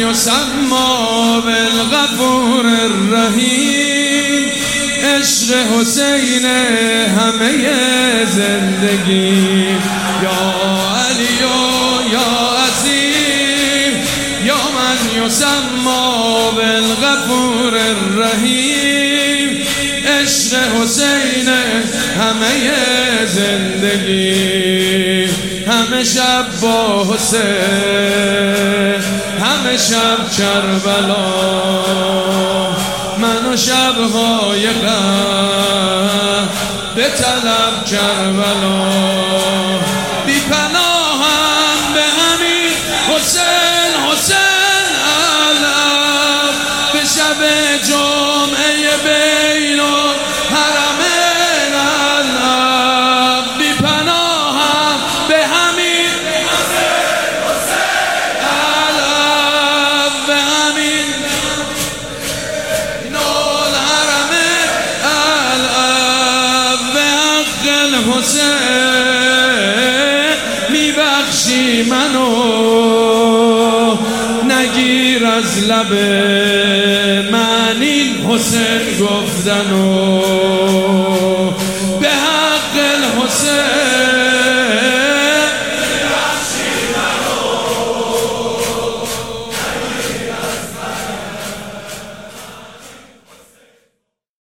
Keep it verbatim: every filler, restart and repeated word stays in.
یسمی بالغفور الرحیم، عشق حسین همه زندگی. یا علی و یا عظیم یا من یسمی بالغفور الرحیم، عشق حسین همه زندگی. همه شب با حسین، همه شب کربلا، من و شب‌های غم به طلب کربلا. بی پناهم به همین حسین، حسین علم به شب جمعه بین الحرمین علم. بی پناهم به همین حسین، حسین علم به همین حسین میبخشی منو، نگیر از لب من این حسین گفتنو. به حق الحسین